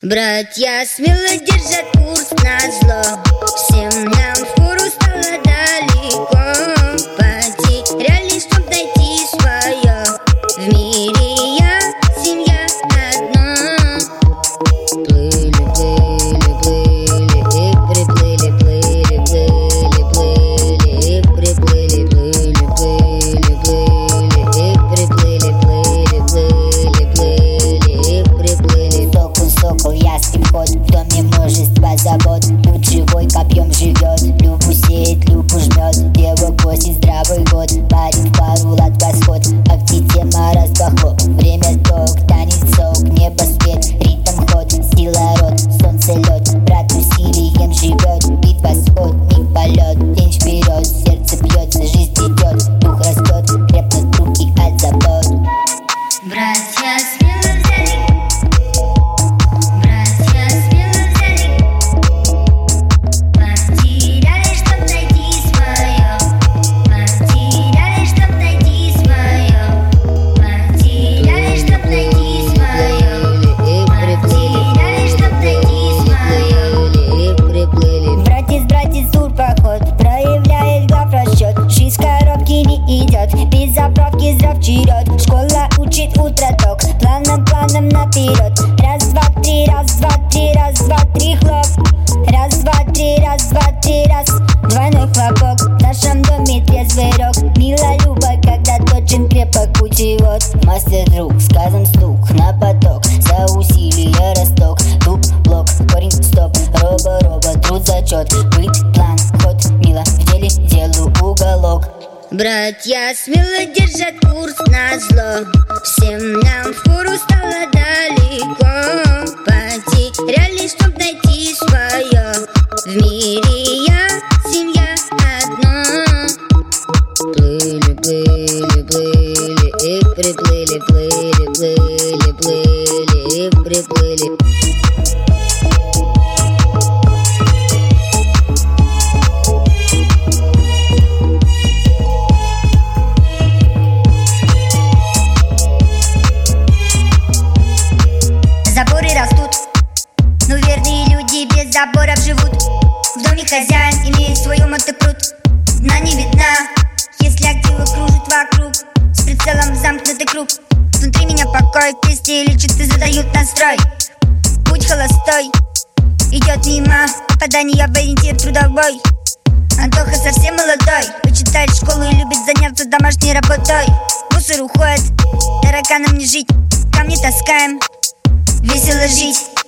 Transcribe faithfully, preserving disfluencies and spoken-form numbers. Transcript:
Братья смело держат курс на зло. Всем нам впору стало далеко. Потеряли, чтоб найти свое. В мире я, семья одна. Плыли, плыли, плыли, и приплыли, плыли, плыли, плыли, и приплыли, плыли, плыли, плыли, и приплыли, плыли, плыли, плыли, и приплыли. Сокол, сокол, ясный вход, в доме множество забот. Тут живой копьем живет, любу сеет, любу жмет. Дева косит здравый год, парень в пару лад восход. А в птице мороз поход, время ток, танец сок, небосвет, ритм ход, сила рот, солнце лед. Брат усилием живет, бит восход, миг полет. День вперед, сердце бьется, жизнь идет, дух растет, крепнут руки от забот. Братья смело взяли. Братья смело взяли. Потеряли, чтоб найти свое. Потеряли, чтоб найти свое. Потеряли, чтоб найти свое. Потеряли, чтоб найти свое. Братец, братец, тур поход, проявляет глав расчет. Жизнь коробки не идет, без заправки здрав черед. Школа учит утроток, планом, планом наперед. Раз, два, три, раз, два, три, раз, два, три, хлоп. Раз, два, три, раз, два, три, раз. Двойной хлопок, в нашем доме трезвый рок. Мила Люба, когда точен крепок путевод. Мастер друг, сказан стук на поток. За усилие росток, дуб, блок, корень, стоп. Робо, робо, труд, зачет. Быт, план, ход, мило, в деле делу уголок. Братья смело держат курс на зло. Всем нам впору стало далеко. Потеряли, чтоб найти свое. В мире я, семья одна. Плыли, плыли, плыли, и приплыли, плыли, плыли, плыли, и приплыли. Заборы растут, но верные люди без заборов живут. В доме хозяин имеет свою мотопруд. Дна не видна, если активы кружат вокруг. С прицелом замкнутый круг. Внутри меня покой, песни или часы задают настрой. Путь холостой, идет мимо попадания в ориентир трудовой. Антоха совсем молодой, почитает школу и любит заняться домашней работой. Мусор уходит, тараканам не жить, камни таскаем, весело жить.